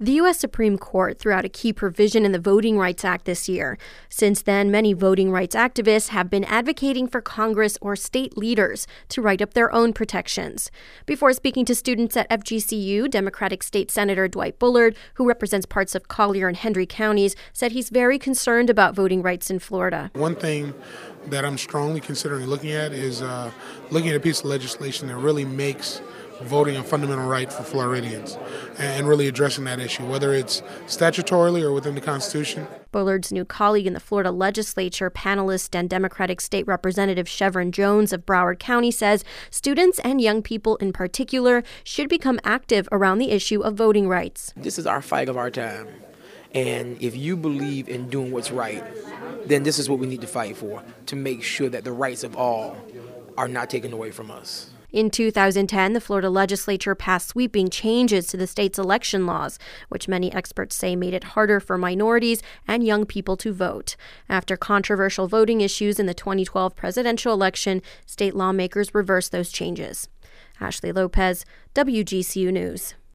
The U.S. Supreme Court threw out a key provision in the Voting Rights Act this year. Since then, many voting rights activists have been advocating for Congress or state leaders to write up their own protections. Before speaking to students at FGCU, Democratic State Senator Dwight Bullard, who represents parts of Collier and Hendry counties, said he's very concerned about voting rights in Florida. One thing that I'm strongly considering looking at is looking at a piece of legislation that really makes voting a fundamental right for Floridians and really addressing that issue, whether it's statutorily or within the Constitution. Bullard's new colleague in the Florida legislature, panelist and Democratic State Representative Chevron Jones of Broward County, says students and young people in particular should become active around the issue of voting rights. This is our fight of our time. And if you believe in doing what's right, then this is what we need to fight for, to make sure that the rights of all are not taken away from us. In 2010, the Florida legislature passed sweeping changes to the state's election laws, which many experts say made it harder for minorities and young people to vote. After controversial voting issues in the 2012 presidential election, state lawmakers reversed those changes. Ashley Lopez, WGCU News.